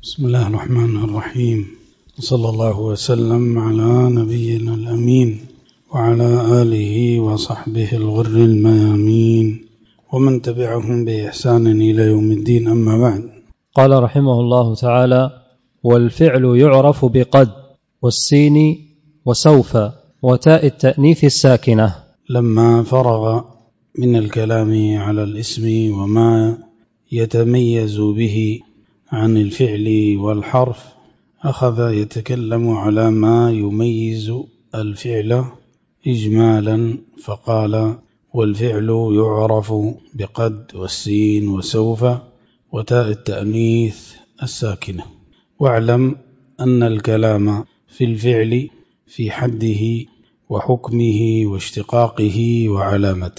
بسم الله الرحمن الرحيم، صلى الله وسلم على نبينا الأمين وعلى آله وصحبه الغر الميامين ومن تبعهم بإحسان إلى يوم الدين، أما بعد. قال رحمه الله تعالى: والفعل يعرف بقد والسين وسوف وتاء التأنيث الساكنة. لما فرغ من الكلام على الاسم وما يتميز به عن الفعل والحرف، أخذ يتكلم على ما يميز الفعل إجمالا، فقال: والفعل يعرف بقد والسين وسوف وتاء التأنيث الساكنة. واعلم أن الكلام في الفعل في حده وحكمه واشتقاقه وعلامته،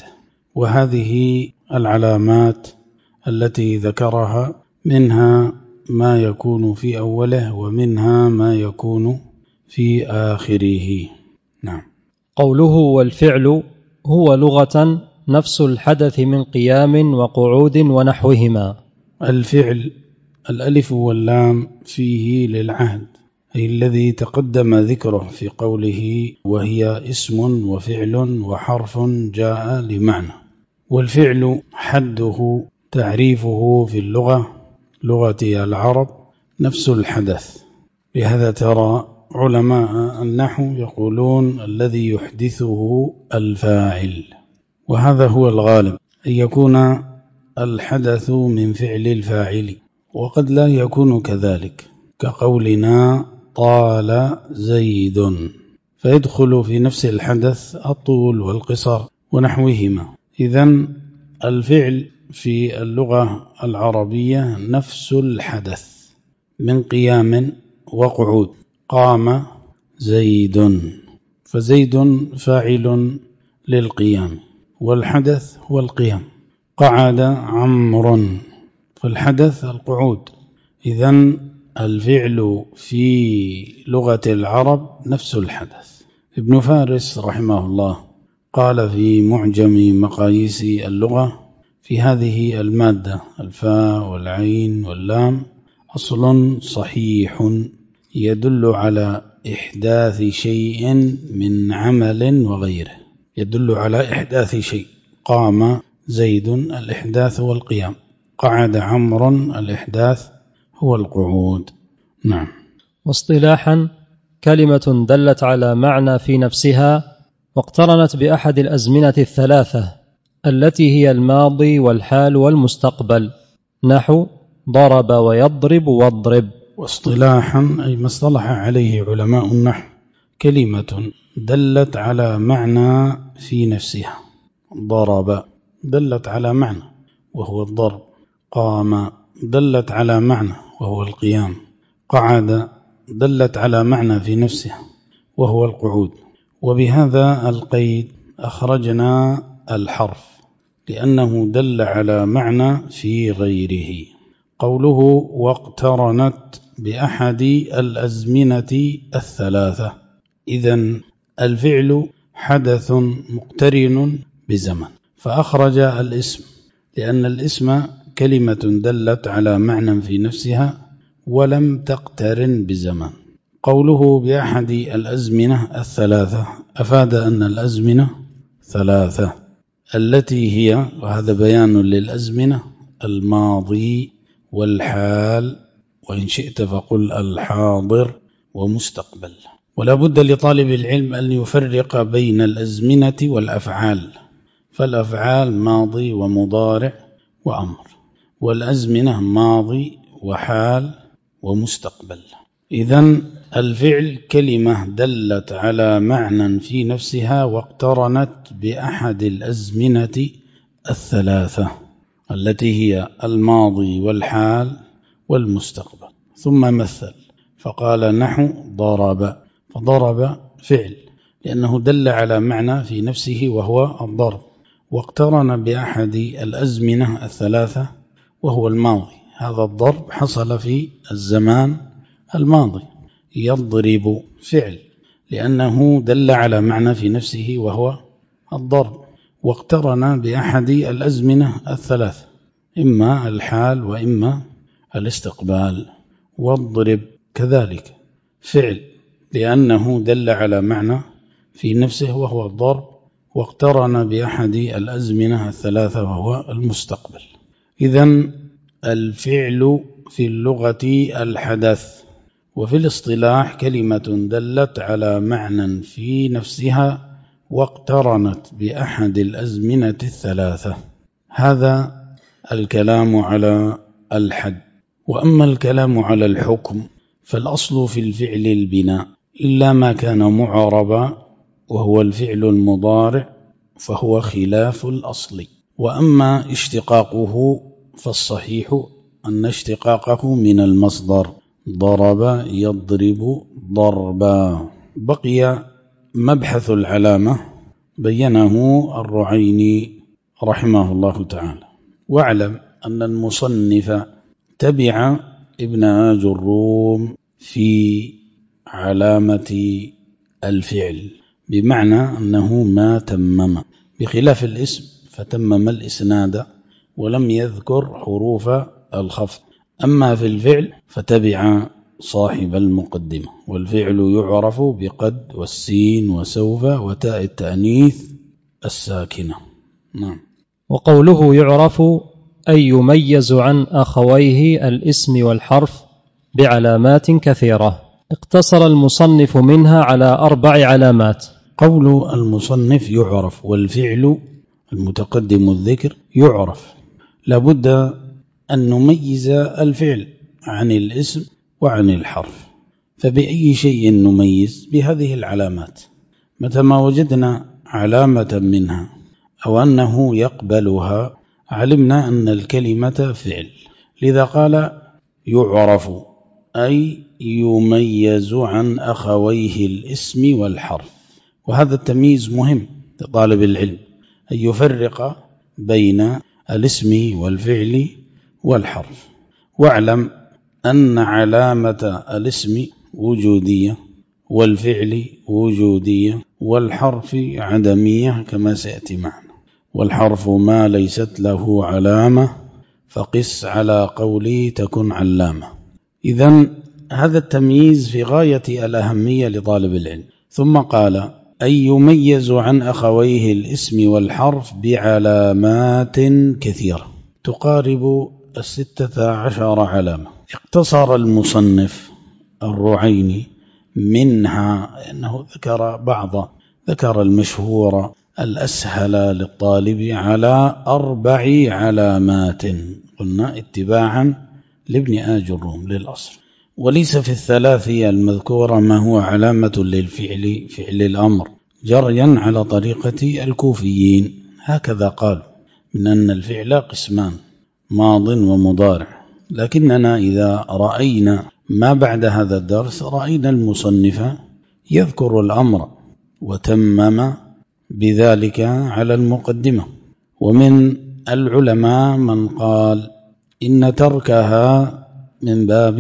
وهذه العلامات التي ذكرها منها ما يكون في أوله ومنها ما يكون في آخره. نعم. قوله والفعل هو لغة نفس الحدث من قيام وقعود ونحوهما. الفعل الألف واللام فيه للعهد، أي الذي تقدم ذكره في قوله وهي اسم وفعل وحرف جاء لمعنى. والفعل حده تعريفه في اللغة، لغة العرب، نفس الحدث. لهذا ترى علماء النحو يقولون الذي يحدثه الفاعل، وهذا هو الغالب، أن يكون الحدث من فعل الفاعل، وقد لا يكون كذلك، كقولنا طال زيد، فيدخل في نفس الحدث الطول والقصر ونحوهما. إذن الفعل في اللغة العربية نفس الحدث من قيام وقعود. قام زيد، فزيد فاعل للقيام والحدث هو القيام. قعد عمرو، فالحدث القعود. إذن الفعل في لغة العرب نفس الحدث. ابن فارس رحمه الله قال في معجم مقاييس اللغة في هذه المادة الفاء والعين واللام: أصل صحيح يدل على إحداث شيء من عمل وغيره، يدل على إحداث شيء. قام زيد، الإحداث هو القيام. قعد عمرو، الإحداث هو القعود. نعم. واصطلاحا كلمة دلت على معنى في نفسها واقترنت بأحد الأزمنة الثلاثة التي هي الماضي والحال والمستقبل، نحو ضرب ويضرب واضرب. واصطلاحا أي ما اصطلح عليه علماء النحو، كلمة دلت على معنى في نفسها. ضرب دلت على معنى وهو الضرب. قام دلت على معنى وهو القيام. قعد دلت على معنى في نفسها وهو القعود. وبهذا القيد أخرجنا الحرف لأنه دل على معنى في غيره. قوله واقترنت بأحد الأزمنة الثلاثة، إذن الفعل حدث مقترن بزمن، فأخرج الاسم لأن الاسم كلمة دلت على معنى في نفسها ولم تقترن بزمن. قوله بأحد الأزمنة الثلاثة أفاد أن الأزمنة ثلاثة، التي هي، وهذا بيان للأزمنة، الماضي والحال، وإن شئت فقل الحاضر ومستقبل. ولا بد لطالب العلم أن يفرق بين الأزمنة والأفعال، فالأفعال ماضي ومضارع وأمر، والأزمنة ماضي وحال ومستقبل. إذن الفعل كلمة دلت على معنى في نفسها واقترنت بأحد الأزمنة الثلاثة التي هي الماضي والحال والمستقبل. ثم مثل فقال نحو ضرب، فضرب فعل لأنه دل على معنى في نفسه وهو الضرب، واقترن بأحد الأزمنة الثلاثة وهو الماضي. هذا الضرب حصل في الزمان الماضي. يضرب فعل لأنه دل على معنى في نفسه وهو الضرب، واقترن بأحد الأزمنة الثلاثة، إما الحال وإما الاستقبال. واضرب كذلك فعل، لأنه دل على معنى في نفسه وهو الضرب، واقترن بأحد الأزمنة الثلاثة وهو المستقبل. إذن الفعل في اللغة الحدث، وفي الاصطلاح كلمة دلت على معنى في نفسها واقترنت بأحد الأزمنة الثلاثة. هذا الكلام على الحد. وأما الكلام على الحكم فالأصل في الفعل البناء إلا ما كان معربا وهو الفعل المضارع فهو خلاف الأصل. وأما اشتقاقه فالصحيح أن اشتقاقه من المصدر ضرب يضرب ضربا. بقي مبحث العلامة بينه الرعيني رحمه الله تعالى. واعلم أن المصنف تبع ابن آجروم في علامة الفعل، بمعنى أنه ما تمم، بخلاف الاسم فتمم الإسناد ولم يذكر حروف الخفض. أما في الفعل فتبع صاحب المقدمة، والفعل يعرف بقد والسين وسوف وتاء التأنيث الساكنة. نعم. وقوله يعرف أي يميز عن أخويه الاسم والحرف بعلامات كثيرة، اقتصر المصنف منها على 4 علامات. قول المصنف يعرف، والفعل المتقدم الذكر يعرف، لابد أن نميز الفعل عن الاسم وعن الحرف. فبأي شيء نميز؟ بهذه العلامات. متى ما وجدنا علامة منها أو أنه يقبلها علمنا أن الكلمة فعل. لذا قال يعرف أي يميز عن أخويه الاسم والحرف. وهذا التمييز مهم لطالب العلم، أن يفرق بين الاسم والفعل والحرف. واعلم أن علامة الاسم وجودية والفعل وجودية والحرف عدمية كما سيأتي معنا. والحرف ما ليست له علامة فقس على قولي تكن علامة. إذن هذا التمييز في غاية الأهمية لطالب العلم. ثم قال أي يميز عن أخويه الاسم والحرف بعلامات كثيرة تقارب 16 علامة. اقتصر المصنف الرعيني منها أنه ذكر المشهور الأسهل للطالب على 4 علامات، قلنا اتباعا لابن آجروم للأصل. وليس في الثلاثية المذكورة ما هو علامة للفعل فعل الأمر جريا على طريقة الكوفيين، هكذا قالوا من أن الفعل قسمان ماض ومضارع. لكننا إذا رأينا ما بعد هذا الدرس رأينا المصنف يذكر الأمر وتمم بذلك على المقدمة. ومن العلماء من قال إن تركها من باب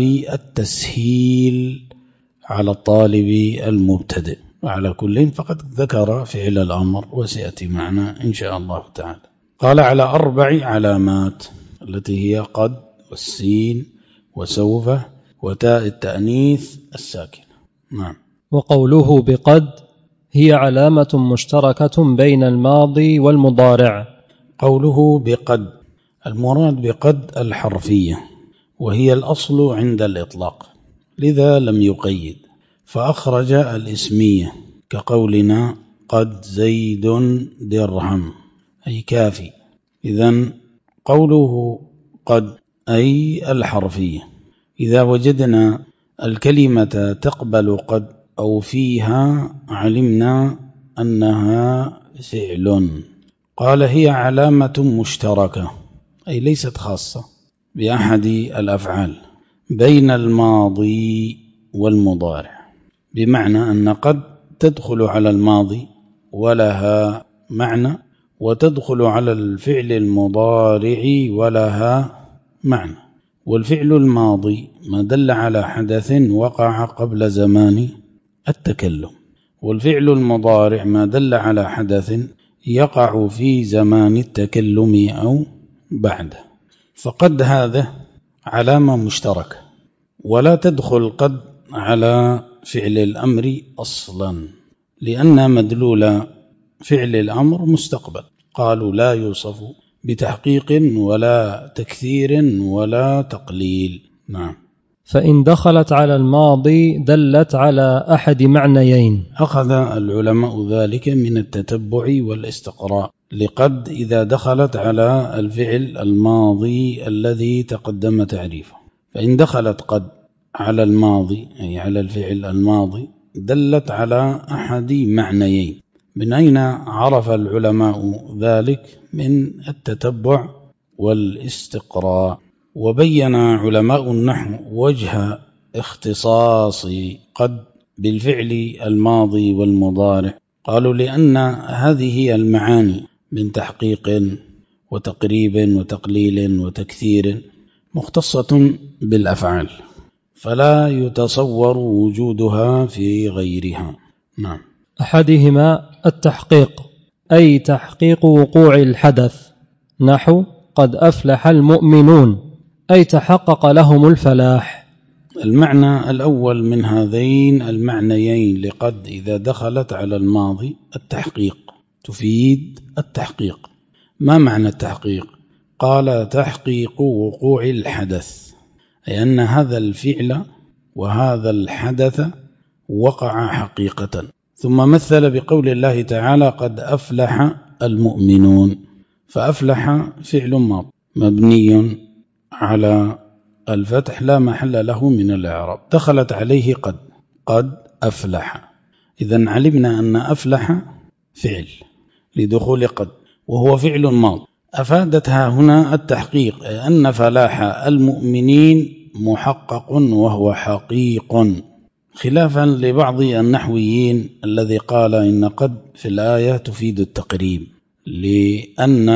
التسهيل على الطالب المبتدئ. وعلى كل فقد ذكر فعل الأمر وسيأتي معنا إن شاء الله تعالى. قال على 4 علامات التي هي قد والسين وسوف وتاء التأنيث الساكنة. نعم. وقوله بقد هي علامة مشتركة بين الماضي والمضارع. قوله بقد المراد بقد الحرفية، وهي الأصل عند الإطلاق، لذا لم يقيد فأخرج الإسمية كقولنا قد زيد درهم أي كافي. إذن قوله قد أي الحرفية. إذا وجدنا الكلمة تقبل قد أو فيها علمنا أنها فعل. قال هي علامة مشتركة أي ليست خاصة بأحد الأفعال بين الماضي والمضارع، بمعنى أن قد تدخل على الماضي ولها معنى، وتدخل على الفعل المضارع ولها معنى. والفعل الماضي ما دل على حدث وقع قبل زمان التكلم، والفعل المضارع ما دل على حدث يقع في زمان التكلم أو بعده. فقد هذا علامة مشتركة ولا تدخل قد على فعل الأمر أصلا، لأن مدلول فعل الأمر مستقبل. قالوا لا يوصف بتحقيق ولا تكثير ولا تقليل. نعم. فإن دخلت على الماضي دلت على أحد معنيين. أخذ العلماء ذلك من التتبع والاستقراء لقد إذا دخلت على الفعل الماضي الذي تقدم تعريفه. فإن دخلت قد على الماضي أي على الفعل الماضي دلت على أحد معنيين. من أين عرف العلماء ذلك؟ من التتبع والاستقراء. وبين علماء النحو وجه اختصاص قد بالفعل الماضي والمضارع. قالوا لأن هذه المعاني من تحقيق وتقريب وتقليل وتكثير مختصة بالأفعال، فلا يتصور وجودها في غيرها. نعم. أحدهما التحقيق، أي تحقيق وقوع الحدث، نحو قد أفلح المؤمنون، أي تحقق لهم الفلاح. المعنى الأول من هذين المعنيين لقد إذا دخلت على الماضي التحقيق، تفيد التحقيق. ما معنى التحقيق؟ قال تحقيق وقوع الحدث، أي أن هذا الفعل وهذا الحدث وقع حقيقة. ثم مثل بقول الله تعالى قد أفلح المؤمنون، فأفلح فعل ماض مبني على الفتح لا محل له من الإعراب، دخلت عليه قد أفلح. إذن علمنا أن أفلح فعل لدخول قد وهو فعل ماض، أفادتها هنا التحقيق، أن فلاح المؤمنين محقق وهو حقيق، خلافا لبعض النحويين الذي قال إن قد في الآية تفيد التقريب، لأن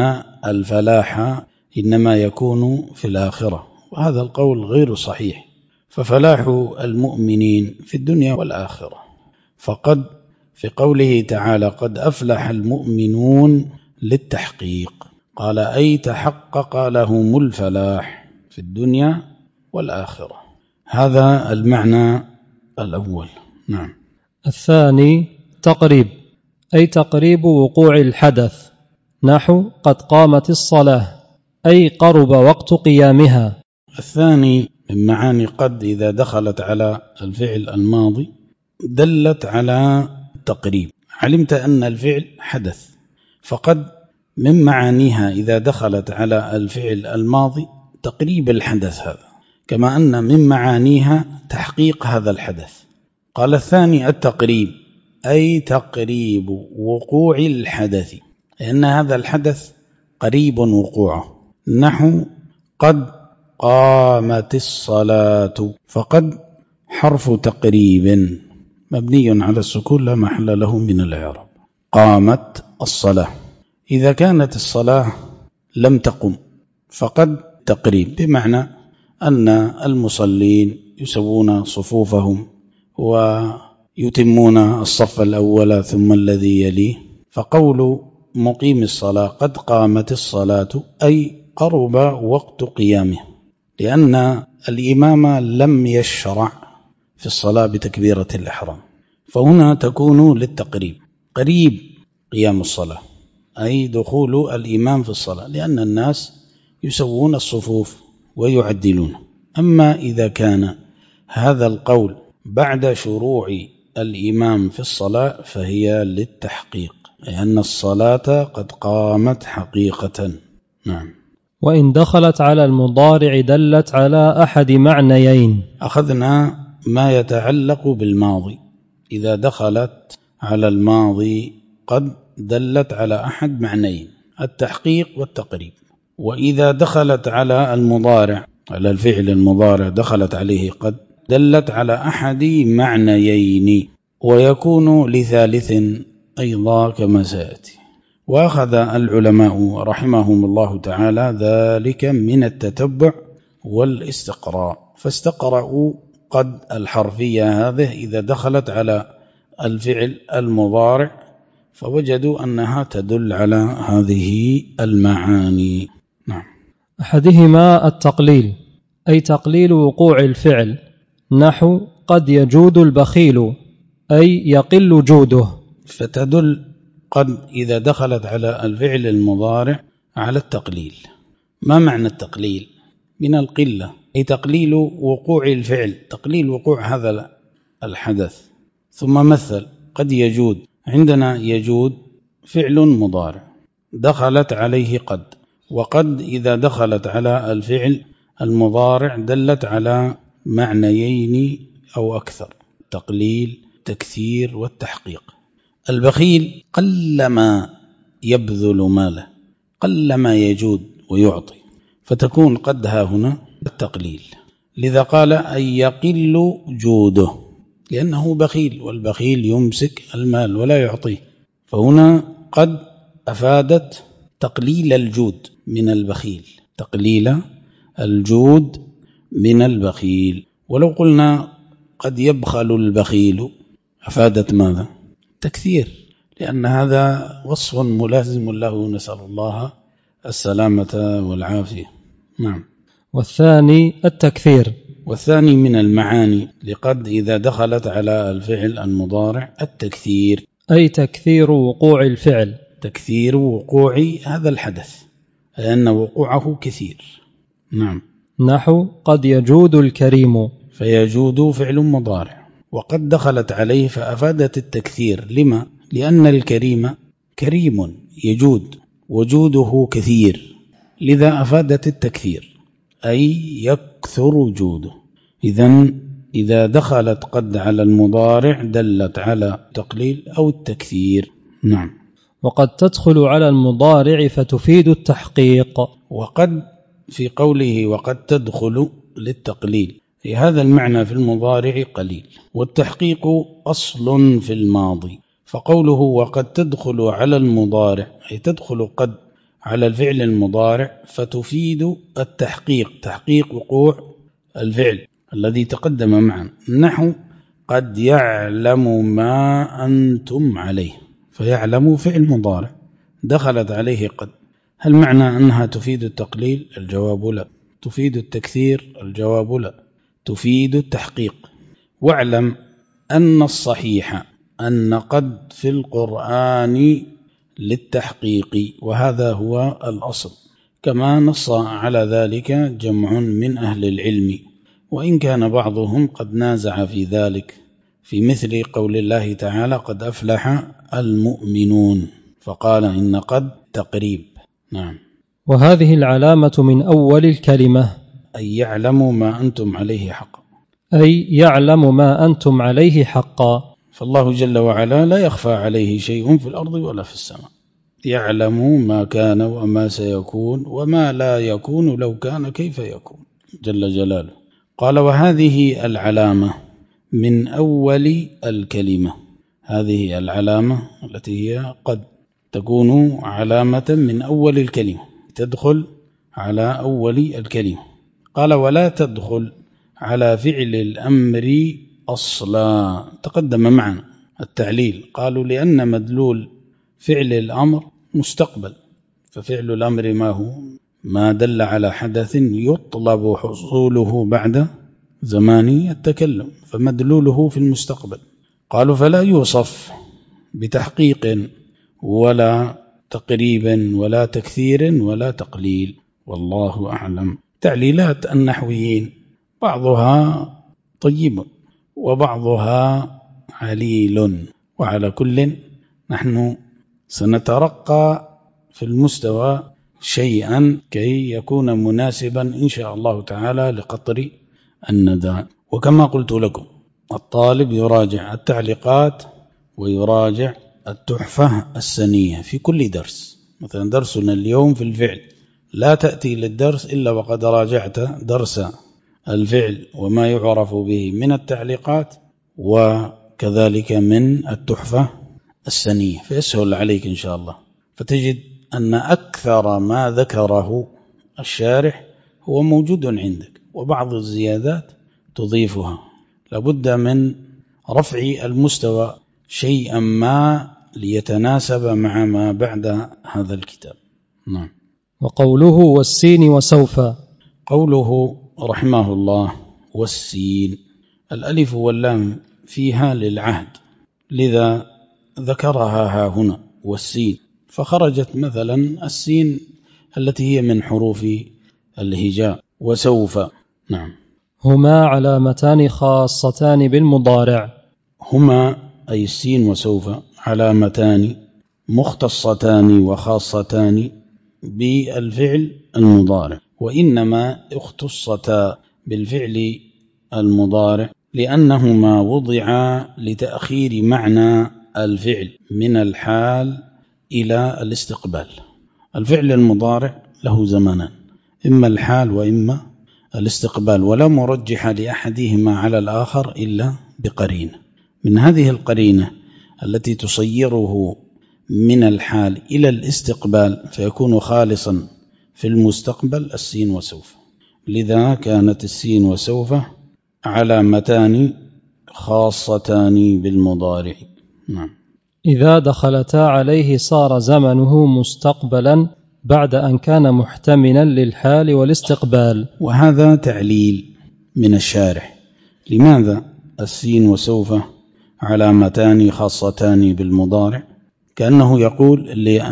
الفلاح إنما يكون في الآخرة، وهذا القول غير صحيح. ففلاح المؤمنين في الدنيا والآخرة. فقد في قوله تعالى قد أفلح المؤمنون للتحقيق، قال أي تحقق لهم الفلاح في الدنيا والآخرة. هذا المعنى الأول. نعم. الثاني تقريب، أي تقريب وقوع الحدث، نحو قد قامت الصلاة، أي قرب وقت قيامها. الثاني من معاني قد إذا دخلت على الفعل الماضي دلت على تقريب. علمت أن الفعل حدث، فقد من معانيها إذا دخلت على الفعل الماضي تقريب الحدث هذا، كما أن من معانيها تحقيق هذا الحدث. قال الثاني التقريب، أي تقريب وقوع الحدث، لأن هذا الحدث قريب وقوعه، نحو قد قامت الصلاة، فقد حرف تقريب مبني على السكون لا محل له من الإعراب. قامت الصلاة، إذا كانت الصلاة لم تقم فقد تقريب، بمعنى أن المصلين يسوون صفوفهم ويتمون الصف الأول ثم الذي يليه. فقول مقيم الصلاة قد قامت الصلاة أي قرب وقت قيامه، لأن الإمام لم يشرع في الصلاة بتكبيرة الإحرام، فهنا تكون للتقريب، قريب قيام الصلاة أي دخول الإمام في الصلاة، لأن الناس يسوون الصفوف ويعدلون. أما إذا كان هذا القول بعد شروع الإمام في الصلاة فهي للتحقيق، لأن الصلاة قد قامت حقيقة. نعم. وإن دخلت على المضارع دلت على أحد معنيين. أخذنا ما يتعلق بالماضي، إذا دخلت على الماضي قد دلت على أحد معنيين، التحقيق والتقريب. وإذا دخلت على المضارع، على الفعل المضارع دخلت عليه قد دلت على أحد معنيين، ويكون لثالث أيضا كما سيأتي. وأخذ العلماء رحمهم الله تعالى ذلك من التتبع والاستقراء، فاستقرأوا قد الحرفية هذه إذا دخلت على الفعل المضارع فوجدوا أنها تدل على هذه المعاني. نعم. أحدهما التقليل، أي تقليل وقوع الفعل، نحو قد يجود البخيل أي يقل جوده. فتدل قد إذا دخلت على الفعل المضارع على التقليل. ما معنى التقليل؟ من القلة، أي تقليل وقوع الفعل، تقليل وقوع هذا الحدث. ثم مثل قد يجود، عندنا يجود فعل مضارع دخلت عليه قد، وقد إذا دخلت على الفعل المضارع دلت على معنيين أو أكثر: التقليل، التكثير، والتحقيق. البخيل قلما يبذل ماله، قلما يجود ويعطي، فتكون قد ها هنا التقليل. لذا قال أن يقل جوده، لأنه بخيل، والبخيل يمسك المال ولا يعطيه. فهنا قد أفادت تقليل الجود من البخيل، تقليل الجود من البخيل. ولو قلنا قد يبخل البخيل أفادت ماذا؟ تكثير، لأن هذا وصف ملازم له، نسأل الله السلامة والعافية. نعم. والثاني التكثير. والثاني من المعاني لقد إذا دخلت على الفعل المضارع التكثير، أي تكثير وقوع الفعل، تكثير وقوع هذا الحدث، لأن وقوعه كثير. نعم. نحو قد يجود الكريم، فيجود فعل مضارع، وقد دخلت عليه فأفادت التكثير. لما؟ لأن الكريم كريم يجود وجوده كثير، لذا أفادت التكثير، أي يكثر جوده. إذن إذا دخلت قد على المضارع دلت على التقليل أو التكثير. نعم. وقد تدخل على المضارع فتفيد التحقيق. وقد في قوله وقد تدخل للتقليل، هذا المعنى في المضارع قليل، والتحقيق أصل في الماضي. فقوله وقد تدخل على المضارع، أي تدخل قد على الفعل المضارع فتفيد التحقيق، تحقيق وقوع الفعل الذي تقدم معا. نحو قد يعلم ما أنتم عليه، فيعلم فعل مضارع دخلت عليه قد، هل معنى أنها تفيد التقليل؟ الجواب لا. تفيد التكثير؟ الجواب لا. تفيد التحقيق. واعلم أن الصحيح أن قد في القرآن للتحقيق، وهذا هو الأصل، كما نص على ذلك جمع من أهل العلم، وإن كان بعضهم قد نازع في ذلك، في مثل قول الله تعالى قد أفلح المؤمنون، فقال إن قد تقريب. نعم. وهذه العلامة من أول الكلمة، أي يعلم ما أنتم عليه حقا، أي يعلم ما أنتم عليه حقا. فالله جل وعلا لا يخفى عليه شيء في الأرض ولا في السماء، يعلم ما كان وما سيكون وما لا يكون لو كان كيف يكون جل جلاله. قال وهذه العلامة من أول الكلمة، هذه العلامة التي هي قد تكون علامة من أول الكلمة، تدخل على أول الكلمة. قال ولا تدخل على فعل الأمر أصلا، تقدم معنا التعليل، قالوا لأن مدلول فعل الأمر مستقبل، ففعل الأمر ما هو؟ ما دل على حدث يطلب حصوله بعد زمان التكلم، فمدلوله في المستقبل. قالوا فلا يوصف بتحقيق ولا تقريب ولا تكثير ولا تقليل، والله أعلم. تعليلات النحويين بعضها طيب وبعضها عليل، وعلى كل نحن سنترقى في المستوى شيئا كي يكون مناسبا إن شاء الله تعالى لقطر الندى. وكما قلت لكم الطالب يراجع التعليقات ويراجع التحفة السنية في كل درس. مثلا درسنا اليوم في الفعل، لا تأتي للدرس إلا وقد راجعت درس الفعل وما يعرف به من التعليقات، وكذلك من التحفة السنية، فيسهل عليك إن شاء الله. فتجد أن أكثر ما ذكره الشارح هو موجود عندك، وبعض الزيادات تضيفها. لابد من رفع المستوى شيئا ما ليتناسب مع ما بعد هذا الكتاب. نعم. وقوله والسين وسوف، قوله رحمه الله والسين، الألف واللام فيها للعهد، لذا ذكرها ها هنا، والسين، فخرجت مثلا السين التي هي من حروف الهجاء، وسوف. نعم. هما علامتان خاصتان بالمضارع. هما أي السين وسوف علامتان مختصتان وخاصتان بالفعل المضارع، وإنما اختصتا بالفعل المضارع لأنهما وضعا لتأخير معنى الفعل من الحال إلى الاستقبال. الفعل المضارع له زمنان، إما الحال وإما الاستقبال، ولا مرجح لأحدهما على الآخر إلا بقرينة. من هذه القرينة التي تصيره من الحال إلى الاستقبال فيكون خالصا في المستقبل السين وسوف، لذا كانت السين وسوف علامتان خاصتان بالمضارع. نعم. إذا دخلتا عليه صار زمنه مستقبلا بعد أن كان محتملا للحال والاستقبال. وهذا تعليل من الشارح، لماذا السين وسوف علامتان خاصتان بالمضارع؟ كأنه يقول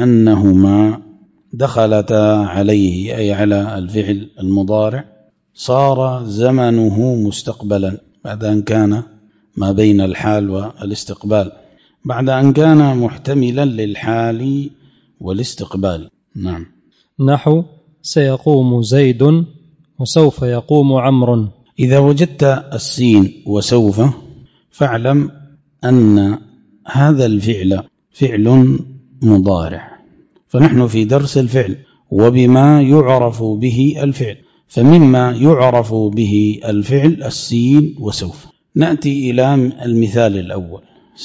لأنهما دخلتا عليه أي على الفعل المضارع صار زمنه مستقبلا بعد أن كان ما بين الحال والاستقبال، بعد أن كان محتملا للحال والاستقبال. نعم. نحو سيقوم زيد وسوف يقوم عمرو. إذا وجدت السين وسوف فاعلم أن هذا الفعل فعل مضارع، فنحن في درس الفعل وبما يعرف به الفعل، فمما يعرف به الفعل السين وسوف. نأتي إلى المثال الأول،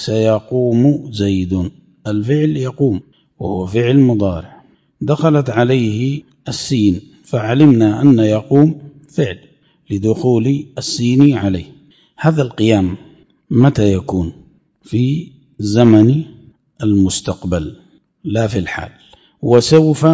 سيقوم زيد، الفعل يقوم وهو فعل مضارع، دخلت عليه السين فعلمنا أن يقوم فعل لدخول السين عليه. هذا القيام متى يكون؟ في زمن المستقبل لا في الحال. وسوف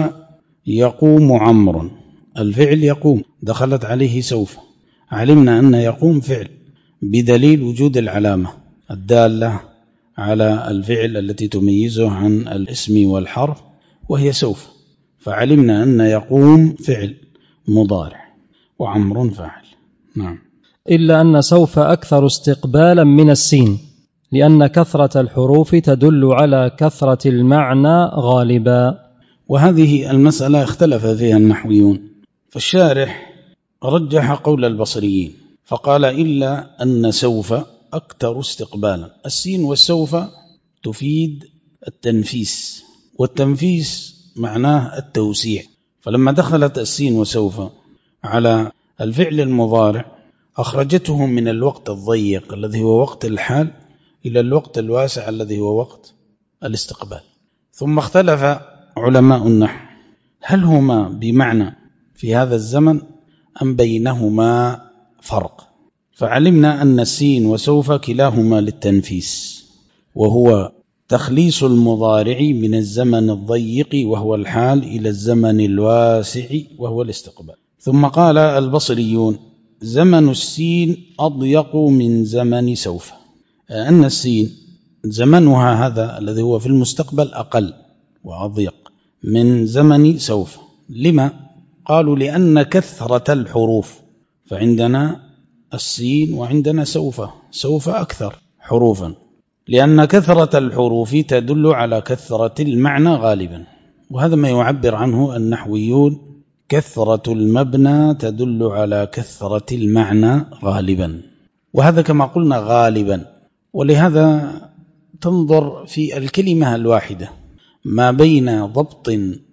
يقوم عمرو، الفعل يقوم، دخلت عليه سوف، علمنا أن يقوم فعل بدليل وجود العلامة الدالة على الفعل التي تميزه عن الاسم والحرف وهي سوف، فعلمنا أن يقوم فعل مضارع وعمر فاعل. نعم. إلا أن سوف أكثر استقبالا من السين، لأن كثرة الحروف تدل على كثرة المعنى غالبا. وهذه المسألة اختلف فيها النحويون، فالشارح رجح قول البصريين فقال إلا أن سوف أكثر استقبالا. السين والسوف تفيد التنفيس، والتنفيس معناه التوسيع، فلما دخلت السين وسوف على الفعل المضارع أخرجته من الوقت الضيق الذي هو وقت الحال إلى الوقت الواسع الذي هو وقت الاستقبال. ثم اختلف علماء النحو هل هما بمعنى في هذا الزمن أم بينهما فرق، فعلمنا أن السين وسوف كلاهما للتنفيس، وهو تخليص المضارع من الزمن الضيق وهو الحال إلى الزمن الواسع وهو الاستقبال. ثم قال البصريون زمن السين أضيق من زمن سوف، أن السين زمنها هذا الذي هو في المستقبل أقل وأضيق من زمن سوف. لما؟ قالوا لأن كثرة الحروف، فعندنا السين وعندنا سوف أكثر حروفا، لأن كثرة الحروف تدل على كثرة المعنى غالبا، وهذا ما يعبر عنه النحويون كثرة المبنى تدل على كثرة المعنى غالبا، وهذا كما قلنا غالبا. ولهذا تنظر في الكلمة الواحدة ما بين ضبط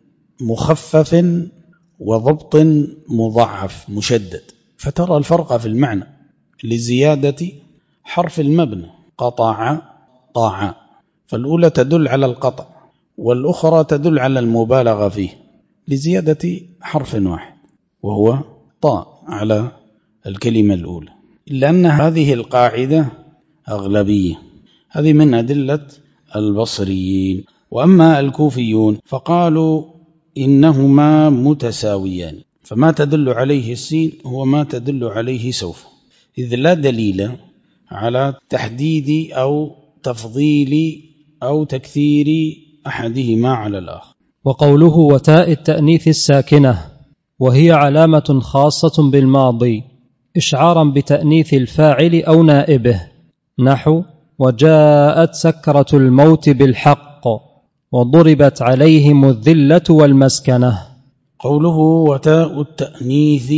مخفف وضبط مضاعف مشدد، فترى الفرق في المعنى لزيادة حرف المبنى، قطع طاع، فالأولى تدل على القطع والأخرى تدل على المبالغة فيه لزيادة حرف واحد وهو طاء على الكلمة الأولى، إلا أن هذه القاعدة أغلبية، هذه من أدلة البصريين. وأما الكوفيون فقالوا إنهما متساويان، فما تدل عليه السين هو ما تدل عليه سوف، إذ لا دليل على تحديد أو تفضيل أو تكثير أحدهما على الآخر. وقوله وتاء التأنيث الساكنة وهي علامة خاصة بالماضي إشعارا بتأنيث الفاعل أو نائبه، نحو وجاءت سكرة الموت بالحق وضربت عليهم الذلة والمسكنة. قوله وتاء التأنيث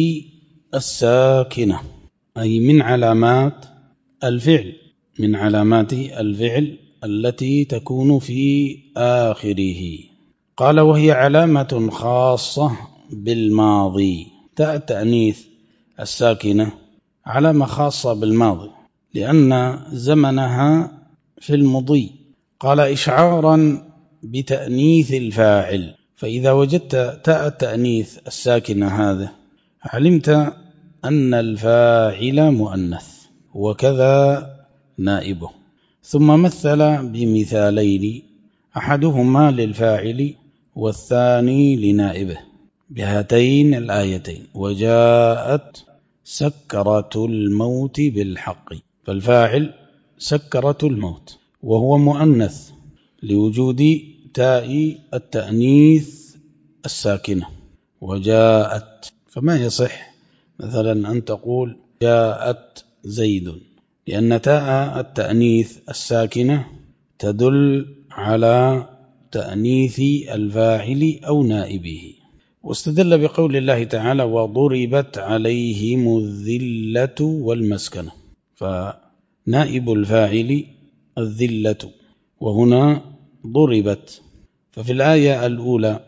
الساكنة أي من علامات الفعل، من علامات الفعل التي تكون في آخره. قال وهي علامة خاصة بالماضي. تاء التأنيث الساكنة علامة خاصة بالماضي لأن زمنها في المضي. قال إشعارا بتأنيث الفاعل، فإذا وجدت تاء التأنيث الساكنة هذا علمت أن الفاعل مؤنث وكذا نائبه. ثم مثل بمثالين أحدهما للفاعل والثاني لنائبه بهاتين الآيتين وجاءت سكرة الموت بالحق. فالفاعل سكرة الموت وهو مؤنث لوجود تاء التأنيث الساكنة وجاءت، فما يصح مثلا أن تقول جاءت زيد، لأن تاء التأنيث الساكنة تدل على تأنيث الفاعل أو نائبه. واستدل بقول الله تعالى وضربت عليهم الذلة والمسكنة، فنائب الفاعل الذلة وهنا ضربت. ففي الآية الأولى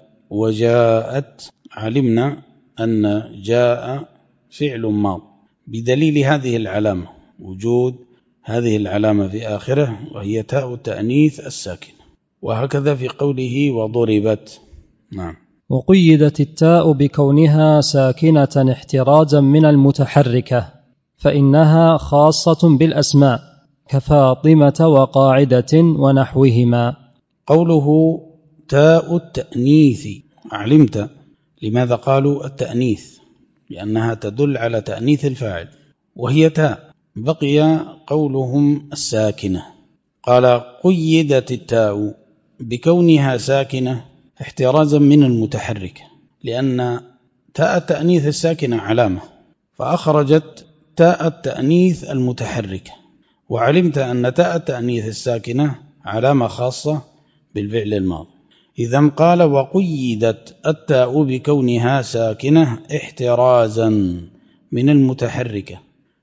وجاءت علمنا أن جاء فعل ماض بدليل هذه العلامة، وجود هذه العلامة في آخره وهي تاء التأنيث الساكنة. وهكذا في قوله وضربت. نعم. وقيدت التاء بكونها ساكنة احترازا من المتحركة، فإنها خاصة بالأسماء كفاطمة وقاعدة ونحوهما. قوله تاء التأنيث علمت لماذا قالوا التأنيث؟ لأنها تدل على تأنيث الفاعل وهي تاء. بقي قولهم الساكنة. قال قيدت التاء بكونها ساكنة احترازا من المتحركة، لأن تاء التأنيث الساكنة علامة فأخرجت تاء التأنيث المتحركة، وعلمت أن تاء التأنيث الساكنة علامة خاصة بالفعل الماضي. إذن قال وقيدت التاء بكونها ساكنة احترازا من المتحركة،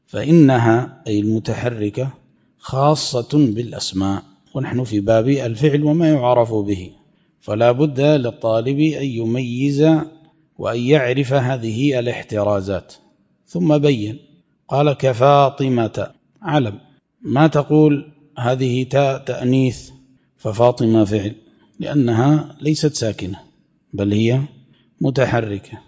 فإنها أي المتحركة خاصة بالأسماء، ونحن في باب الفعل وما يعرف به، فلا بد للطالب أن يميز وأن يعرف هذه الاحترازات. ثم بين قال كفاطمة علم، ما تقول هذه تاء تأنيث ففاطمة فعل، لأنها ليست ساكنة بل هي متحركة.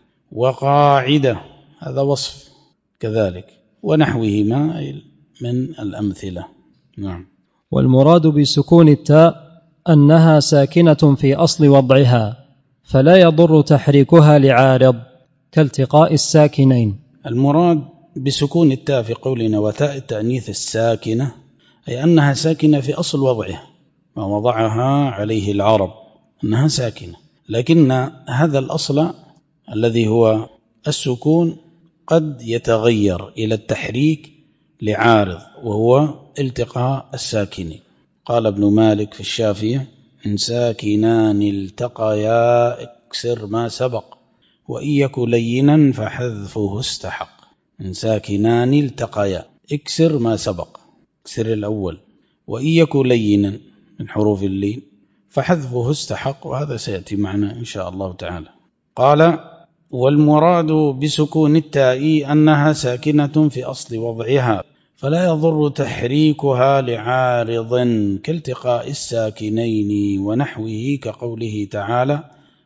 وقاعدة هذا وصف كذلك، ونحوهما من الأمثلة. نعم. والمراد بسكون التاء أنها ساكنة في أصل وضعها فلا يضر تحريكها لعارض كالتقاء الساكنين. المراد بسكون التاء في قولنا وتاء التأنيث الساكنة أي أنها ساكنة في أصل وضعها، ما وضعها عليه العرب أنها ساكنة، لكن هذا الأصل الذي هو السكون قد يتغير إلى التحريك لعارض وهو التقاء الساكنين. قال ابن مالك في الشافية إن ساكنان التقيا اكسر ما سبق وإن يك لينا فحذفه استحق. إن ساكنان التقيا اكسر ما سبق، اكسر الأول، وإن يك لينا من حروف اللين فحذفه استحق، وهذا سيأتي معنا إن شاء الله تعالى. قال والمراد بسكون التاء أنها ساكنة في أصل وضعها فلا يضر تحريكها لعارض كالتقاء الساكنين ونحوه كقوله تعالى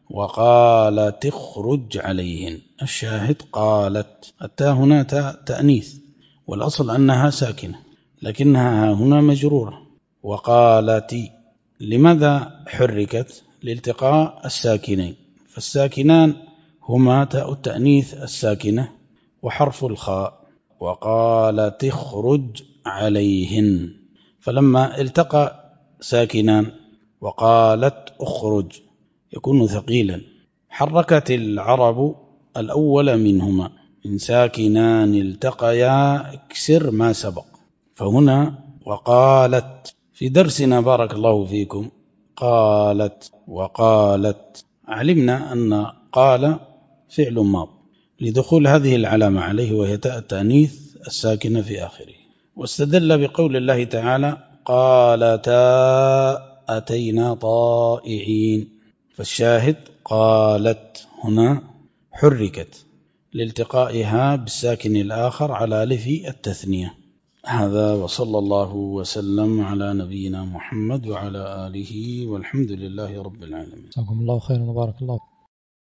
وقالت اخرج عليهن. الشاهد قالت، التاء هنا تاء تأنيث والأصل أنها ساكنة لكنها هنا مجرورة. وقالت لماذا حركت؟ لالتقاء الساكنين، فالساكنان هما تاء التأنيث الساكنة وحرف الخاء، وقالت اخرج عليهن، فلما التقى ساكنان وقالت اخرج يكون ثقيلا، حركت العرب الأول منهما، إن ساكنان التقيا اكسر ما سبق، فهنا وقالت. في درسنا بارك الله فيكم قالت وقالت، علمنا أن قال فعل ماض لدخول هذه العلامة عليه وهي تاء التأنيث الساكنة في آخره. واستدل بقول الله تعالى قالتا أتينا طائعين، فالشاهد قالت هنا حركت لالتقائها بالساكن الآخر على ألف التثنية. هذا وصلى الله وسلم على نبينا محمد وعلى آله والحمد لله رب العالمين. جزاكم الله خيرا وبارك الله.